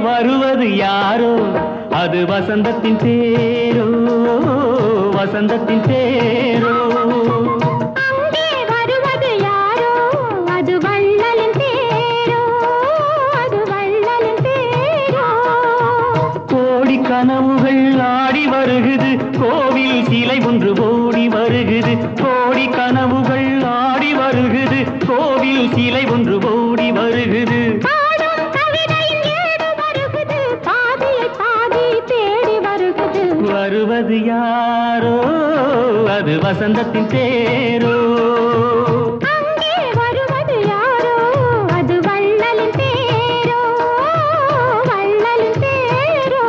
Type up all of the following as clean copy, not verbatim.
வருவது யாரோ அது வசந்தத்தின் தேரோ வசந்தத்தின் தேரோ அங்கே வருவது யாரோ அது வள்ளலின் தேரோ அது வள்ளலின் தேரோ கோடி கனவுகள் ஆடி வருகுது கோவில் சிலை ஒன்று ஓடி வருகுது கோடி கனவுகள் ஆடி வருகுது கோவில் சிலை ஒன்று ஓடி வருகுது பாடும் கவிதையில் ஏடு வருகுது பாதியை பாதி தேடி வருகுது வருவது யாரோ அது வசந்தத்தின் தேரோ அங்கே வருவது யாரோ அது வள்ளலின் தேரோ வள்ளலின் தேரோ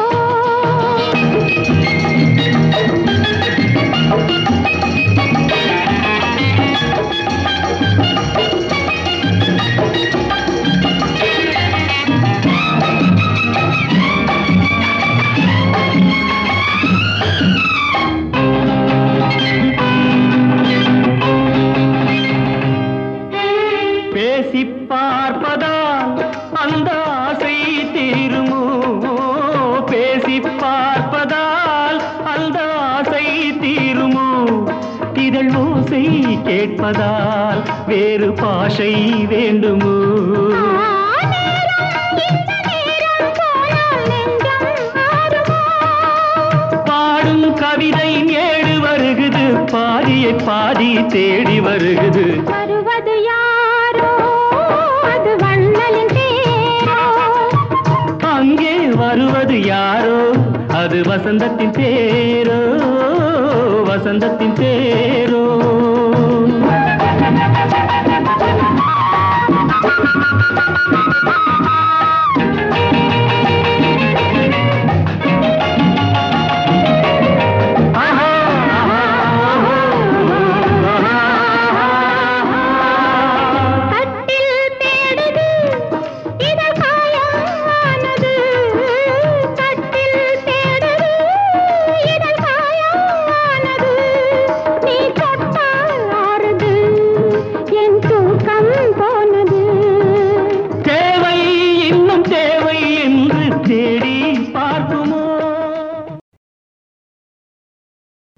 பேசி பார்ப்பதால் அந்த ஆசை தீருமோ பேசி பார்ப்பதால் அந்த ஆசை தீருமோ இதழ் ஓசை கேட்பதால் வேறு பாஷை வேண்டுமோ பாடும் கவிதை ஏடு வருகுது பாதியை பாதி தேடி வருகுது வருவது யாரோ அது வள்ளலின் தேரோ அங்கே வருவது யாரோ அது வசந்தத்தின் தேரோ வசந்தத்தின் தேரோ